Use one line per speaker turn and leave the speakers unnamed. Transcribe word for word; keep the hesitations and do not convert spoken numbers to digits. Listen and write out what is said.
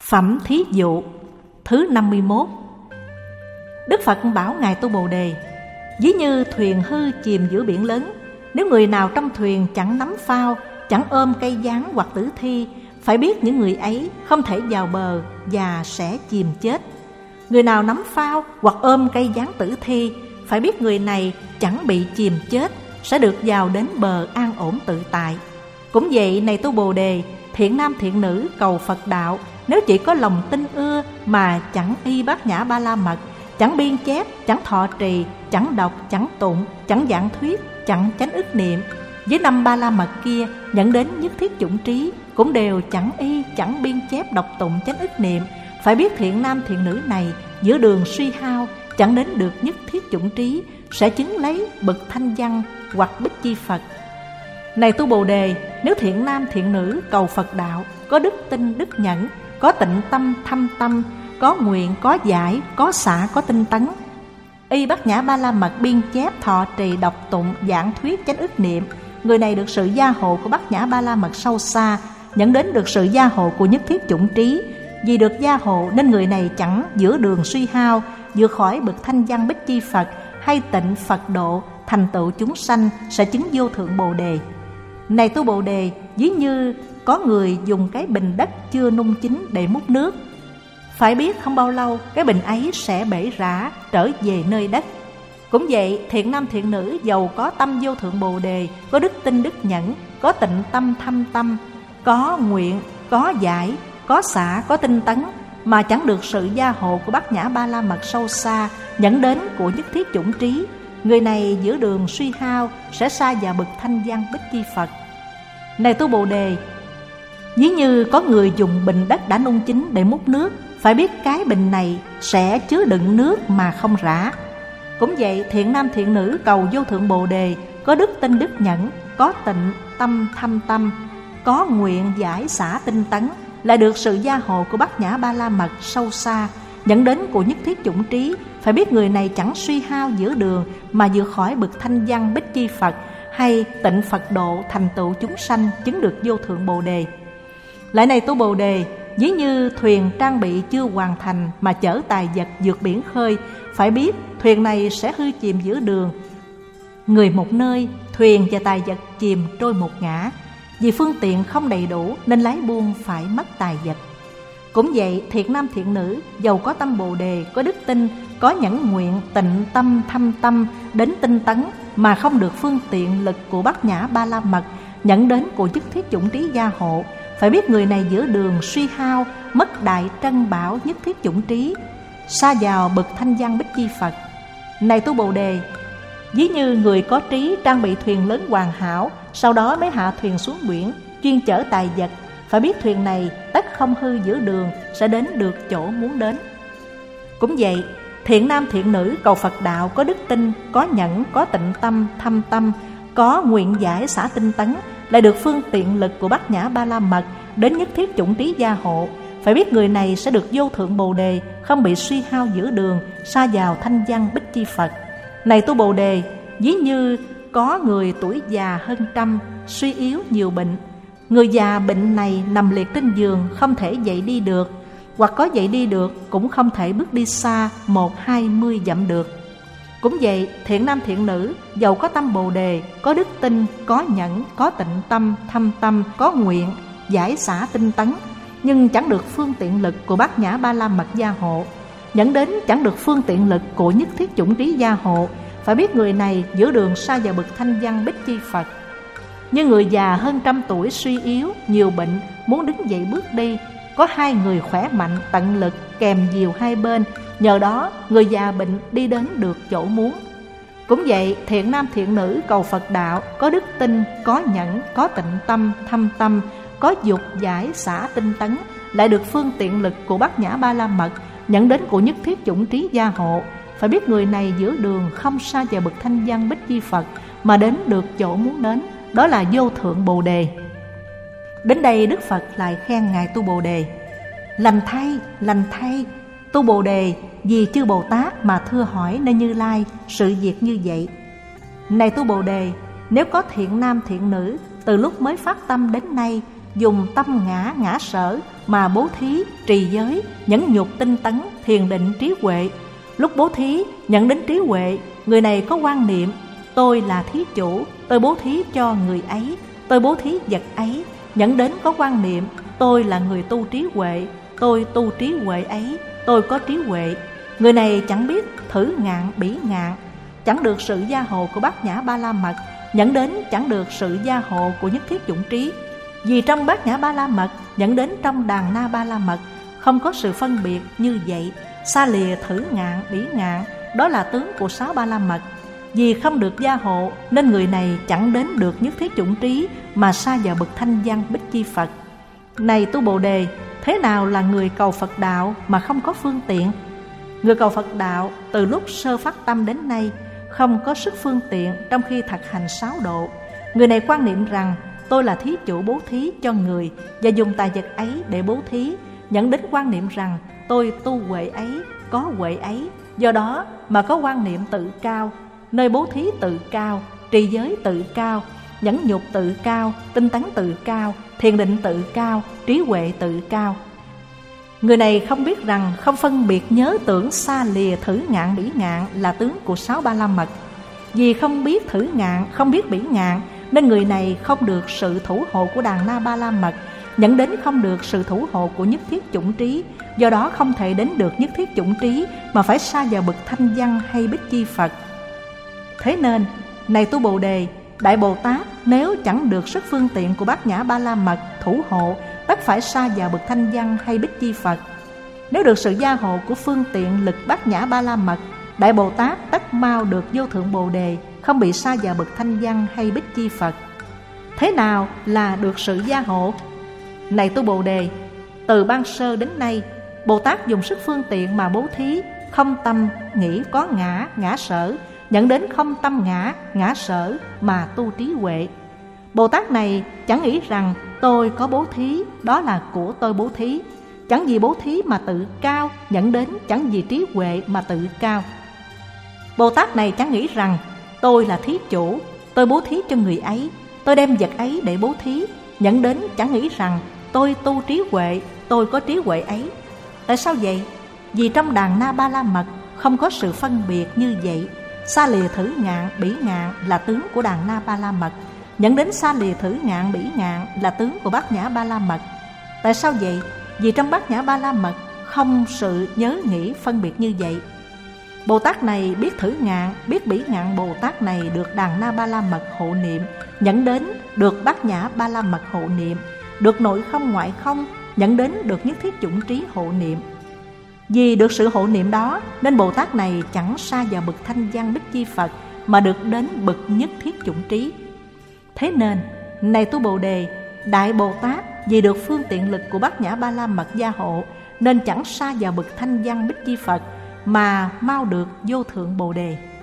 Phẩm thí dụ thứ năm mươi mốt. Đức Phật bảo Ngài Tu Bồ Đề: ví như thuyền hư chìm giữa biển lớn, nếu người nào trong thuyền chẳng nắm phao, chẳng ôm cây giáng hoặc tử thi, phải biết những người ấy không thể vào bờ và sẽ chìm chết. Người nào nắm phao hoặc ôm cây giáng tử thi, phải biết người này chẳng bị chìm chết, sẽ được vào đến bờ an ổn tự tại. Cũng vậy, này Tu Bồ Đề, thiện nam thiện nữ cầu Phật đạo, nếu chỉ có lòng tin ưa mà chẳng y bát nhã ba la mật, chẳng biên chép, chẳng thọ trì, chẳng đọc, chẳng tụng, chẳng giảng thuyết, chẳng chánh ức niệm, với năm ba la mật kia dẫn đến nhất thiết chủng trí, cũng đều chẳng y, chẳng biên chép, đọc tụng, chánh ức niệm, phải biết thiện nam thiện nữ này giữa đường suy hao, chẳng đến được nhất thiết chủng trí, sẽ chứng lấy bậc thanh văn hoặc bích chi Phật. Này Tu Bồ Đề, nếu thiện nam thiện nữ cầu Phật đạo, có đức tin đức nhẫn, có tịnh tâm thâm tâm, có nguyện, có giải, có xả, có tinh tấn, y bát nhã ba la mật, biên chép, thọ trì, đọc tụng, giảng thuyết, chánh ức niệm, người này được sự gia hộ của bát nhã ba la mật sâu xa, nhận đến được sự gia hộ của nhất thiết chủng trí. Vì được gia hộ nên người này chẳng giữa đường suy hao, vượt khỏi bậc thanh văn bích chi Phật hay tịnh Phật độ, thành tựu chúng sanh, sẽ chứng vô thượng Bồ Đề. Này Tu Bồ Đề, ví như có người dùng cái bình đất chưa nung chín để múc nước, phải biết không bao lâu cái bình ấy sẽ bể rã trở về nơi đất. Cũng vậy, thiện nam thiện nữ giàu có tâm vô thượng Bồ Đề, có đức tin đức nhẫn, có tịnh tâm thâm tâm, có nguyện, có giải, có xả, có tinh tấn, mà chẳng được sự gia hộ của bát nhã ba la mật sâu xa, dẫn đến của nhất thiết chủng trí, người này giữa đường suy hao, sẽ xa vào bậc thanh văn bích chi Phật. Này Tu Bồ Đề, ví như có người dùng bình đất đã nung chín để múc nước, phải biết cái bình này sẽ chứa đựng nước mà không rã. Cũng vậy, thiện nam thiện nữ cầu vô thượng Bồ Đề, có đức tin đức nhẫn, có tịnh tâm thâm tâm, có nguyện giải xả tinh tấn, lại được sự gia hộ của bát nhã ba la mật sâu xa, dẫn đến của nhất thiết chủng trí, phải biết người này chẳng suy hao giữa đường mà vượt khỏi bậc thanh văn bích chi Phật hay tịnh Phật độ, thành tựu chúng sanh, chứng được vô thượng Bồ Đề. Lại này Tu Bồ Đề, ví như thuyền trang bị chưa hoàn thành mà chở tài vật vượt biển khơi, phải biết thuyền này sẽ hư chìm giữa đường. Người một nơi, thuyền và tài vật chìm trôi một ngã, vì phương tiện không đầy đủ nên lái buôn phải mất tài vật. Cũng vậy, thiện nam thiện nữ giàu có tâm Bồ Đề, có đức tin, có nhẫn nguyện, tịnh tâm thâm tâm, đến tinh tấn, mà không được phương tiện lực của bát nhã ba la mật, nhận đến của nhất thiết chủng trí gia hộ, phải biết người này giữa đường suy hao, mất đại trân bảo nhất thiết chủng trí, xa vào bậc thanh văn bích chi Phật. Này Tu Bồ Đề, ví như người có trí trang bị thuyền lớn hoàn hảo, sau đó mới hạ thuyền xuống biển, chuyên chở tài vật, phải biết thuyền này tất không hư giữa đường, sẽ đến được chỗ muốn đến. Cũng vậy, thiện nam thiện nữ cầu Phật đạo, có đức tin, có nhẫn, có tịnh tâm thâm tâm, có nguyện giải xả tinh tấn, lại được phương tiện lực của bát nhã ba la mật, đến nhất thiết chủng trí gia hộ, phải biết người này sẽ được vô thượng Bồ Đề, không bị suy hao giữa đường, xa vào thanh văn bích chi Phật. Này Tu Bồ Đề, ví như có người tuổi già hơn trăm, suy yếu nhiều bệnh, người già bệnh này nằm liệt trên giường, không thể dậy đi được, hoặc có dậy đi được cũng không thể bước đi xa một hai mươi dặm được. Cũng vậy, thiện nam thiện nữ giàu có tâm Bồ Đề, có đức tin, có nhẫn, có tịnh tâm thâm tâm, có nguyện, giải xả tinh tấn, nhưng chẳng được phương tiện lực của bát nhã ba la mật gia hộ, dẫn đến chẳng được phương tiện lực của nhất thiết chủng trí gia hộ, phải biết người này giữa đường xa vào bậc thanh văn bích chi Phật. Như người già hơn trăm tuổi suy yếu, nhiều bệnh, muốn đứng dậy bước đi, có hai người khỏe mạnh, tận lực kèm dìu hai bên, nhờ đó người già bệnh đi đến được chỗ muốn. Cũng vậy, thiện nam thiện nữ cầu Phật đạo, có đức tin, có nhẫn, có tịnh tâm thâm tâm, có dục giải xả tinh tấn, lại được phương tiện lực của bát nhã ba la mật, nhận đến của nhất thiết chủng trí gia hộ, phải biết người này giữa đường không xa vào bậc thanh văn bích chi Phật, mà đến được chỗ muốn đến, đó là vô thượng Bồ Đề. Đến đây Đức Phật lại khen Ngài Tu Bồ Đề: lành thay, lành thay, Tu Bồ Đề, vì chư Bồ Tát mà thưa hỏi nơi Như Lai sự việc như vậy. Này Tu Bồ Đề, nếu có thiện nam thiện nữ từ lúc mới phát tâm đến nay dùng tâm ngã ngã sở mà bố thí, trì giới, nhẫn nhục, tinh tấn, thiền định, trí huệ. Lúc bố thí nhận đến trí huệ, người này có quan niệm: tôi là thí chủ, tôi bố thí cho người ấy, tôi bố thí vật ấy. Nhận đến có quan niệm: tôi là người tu trí huệ, tôi tu trí huệ ấy, tôi có trí huệ. Người này chẳng biết thử ngạn, bỉ ngạn, chẳng được sự gia hộ của Bát Nhã Ba La Mật. Nhận đến chẳng được sự gia hộ của nhất thiết chủng trí. Vì trong Bát Nhã Ba La Mật, nhận đến trong Đàn Na Ba La Mật, không có sự phân biệt như vậy. Xa lìa thử ngạn, bỉ ngạn, đó là tướng của sáu Ba La Mật. Vì không được gia hộ nên người này chẳng đến được nhất thiết chủng trí, mà sa vào bậc thanh văn Bích Chi Phật. Này tu Bồ Đề, thế nào là người cầu Phật đạo mà không có phương tiện? Người cầu Phật đạo từ lúc sơ phát tâm đến nay không có sức phương tiện trong khi thực hành sáu độ. Người này quan niệm rằng tôi là thí chủ bố thí cho người và dùng tài vật ấy để bố thí, nhận đến quan niệm rằng tôi tu huệ ấy, có huệ ấy. Do đó mà có quan niệm tự cao, nơi bố thí tự cao, trì giới tự cao, nhẫn nhục tự cao, tinh tấn tự cao, thiền định tự cao, trí huệ tự cao. Người này không biết rằng không phân biệt nhớ tưởng, xa lìa thử ngạn, bỉ ngạn là tướng của sáu Ba La Mật. Vì không biết thử ngạn, không biết bỉ ngạn nên người này không được sự thủ hộ của Đàn Na Ba La Mật, nhận đến không được sự thủ hộ của nhất thiết chủng trí. Do đó không thể đến được nhất thiết chủng trí, mà phải sa vào bậc thanh văn hay Bích Chi Phật. Thế nên, này tu Bồ Đề, Đại Bồ Tát nếu chẳng được sức phương tiện của Bát Nhã Ba La Mật thủ hộ, tất phải sa vào bậc thanh văn hay Bích Chi Phật. Nếu được sự gia hộ của phương tiện lực Bát Nhã Ba La Mật, Đại Bồ Tát tất mau được vô thượng Bồ Đề, không bị sa vào bậc thanh văn hay Bích Chi Phật. Thế nào là được sự gia hộ? Này tu Bồ Đề, từ ban sơ đến nay, Bồ Tát dùng sức phương tiện mà bố thí, không tâm nghĩ có ngã, ngã sở, nhận đến không tâm ngã, ngã sở mà tu trí huệ. Bồ Tát này chẳng nghĩ rằng tôi có bố thí, đó là của tôi bố thí. Chẳng vì bố thí mà tự cao, nhận đến chẳng vì trí huệ mà tự cao. Bồ Tát này chẳng nghĩ rằng tôi là thí chủ, tôi bố thí cho người ấy, tôi đem vật ấy để bố thí, nhận đến chẳng nghĩ rằng tôi tu trí huệ, tôi có trí huệ ấy. Tại sao vậy? Vì trong Đàn Na Ba La Mật không có sự phân biệt như vậy. Xa lìa thử ngạn, bỉ ngạn là tướng của Đàn Na Ba La Mật, nhận đến xa lìa thử ngạn, bỉ ngạn là tướng của Bát Nhã Ba La Mật. Tại sao vậy? Vì trong Bát Nhã Ba La Mật không sự nhớ nghĩ phân biệt như vậy. Bồ Tát này biết thử ngạn, biết bỉ ngạn, Bồ Tát này được Đàn Na Ba La Mật hộ niệm, nhận đến được Bát Nhã Ba La Mật hộ niệm, được nội không ngoại không, nhận đến được nhất thiết chủng trí hộ niệm. Vì được sự hộ niệm đó nên Bồ Tát này chẳng sa vào bậc thanh văn Bích Chi Phật, mà được đến bậc nhất thiết chủng trí. Thế nên, này tu Bồ Đề, Đại Bồ Tát vì được phương tiện lực của Bát Nhã Ba La Mật gia hộ nên chẳng sa vào bậc thanh văn Bích Chi Phật, mà mau được vô thượng Bồ Đề.